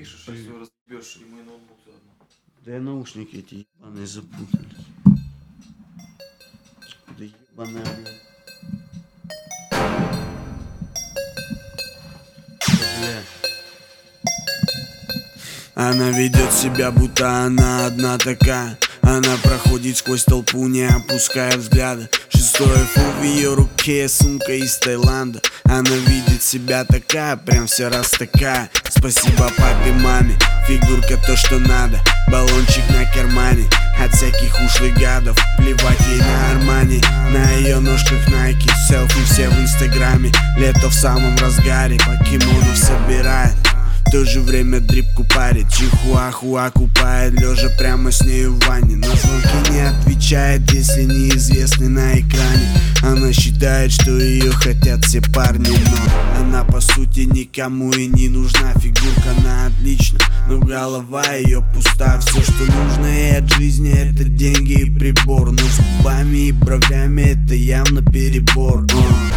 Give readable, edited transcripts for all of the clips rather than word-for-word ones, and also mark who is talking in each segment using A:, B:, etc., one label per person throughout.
A: напишешь, если разбьешь ему и ноутбук заодно.
B: Да и наушники эти ебаные запутались. Да ебаная, блядь. Бля. Она ведет себя, будто она одна такая. Она проходит сквозь толпу, не опуская взгляда. Шестой айфон в ее руке, сумка из Таиланда. Она видит себя такая, прям вся раз такая. Спасибо папе, маме, фигурка то, что надо. Баллончик на кармане от всяких ушлых гадов. Плевать ей на Армани, на ее ножках Найки. Селфи все в инстаграме, лето в самом разгаре. Покемонов собирает, в то же время дрипку парит. Чихуахуа купает, лежа прямо с нею в ванне. На звонки не отвечает, если неизвестный на экране. Она считает, что ее хотят все парни, но она по сути никому и не нужна. Фигурка она отлична, но голова ее пуста. Все, что нужно ей от жизни, это деньги и прибор. Но с губами и бровями это явно перебор.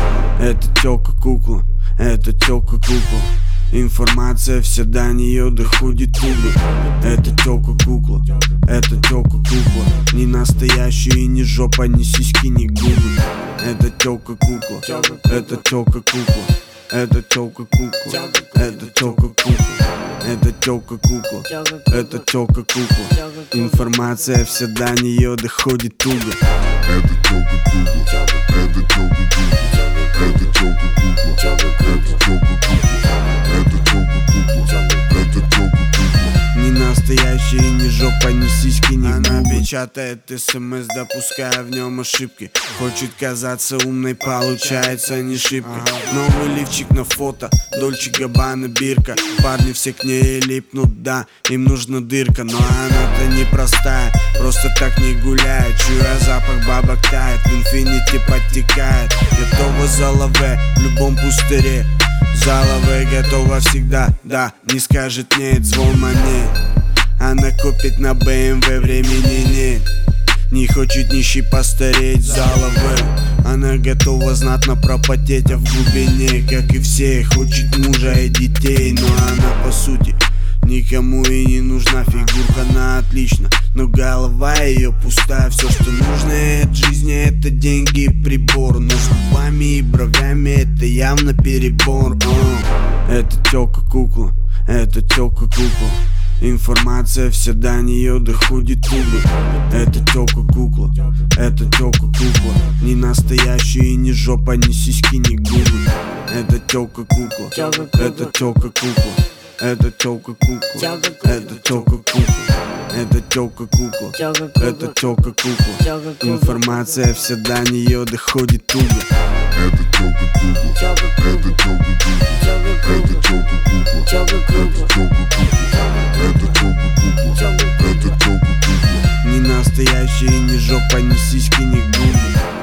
B: Это тёлка кукла, это тёлка кукла. Информация вся до нее доходит туго. Это тёлка кукла, это тёлка кукла. Не настоящая и не жопа, ни сиськи, ни губы. Это тёлка кукла, это тёлка кукла. Это тёлка кукла, это тёлка кукла. Это тёлка кукла, это тёлка кукла. Информация вся до нее доходит туго.
C: Это тёлка кукла, это тёлка кукла. Это тёлка кукла, это тёлка кукла. Это тёлка кукла, это тёлка кукла.
B: Не настоящая и не жопа, ни сиськи, ни губы. Она печатает СМС, допуская в нем ошибки. Хочет казаться умной, получается не шибко. Новый лифчик на фото, Дольче Габбана, бирка. Парни все к ней липнут, да, им нужна дырка. Но она-то непростая, просто так не гуляет. Чуя запах, бабок тает, в инфинити подтекает. Готова за лаве в любом пустыре. Заловая готова всегда, да, не скажет нет, звон монет. Она копит на BMW, времени нет. Не хочет нищий постареть, заловая. Она готова знатно пропотеть, а в глубине, как и все, хочет мужа и детей. Но она по сути никому и не нужна. Фигурка она отлична, но голова ее пустая. Все, что нужно от жизни, это деньги и прибор. Но с губами и бровями это явно перебор. Это тёлка кукла, это тёлка кукла. Информация вся до нее доходит туго. Это тёлка кукла, это тёлка кукла. Не настоящая и не жопа, ни сиськи, ни губы. Это тёлка кукла, это тёлка кукла. Это тёлка кукла, это тёлка кукла. Это тёлка кукла, это тёлка кукла. Информация вся до нее доходит туго.
C: Это тёлка кукла, это тёлка кукла. Это тёлка кукла, это тёлка кукла. Это тёлка кукла, это тёлка кукла.
B: Не настоящая и не жопа, ни сиськи, ни губы.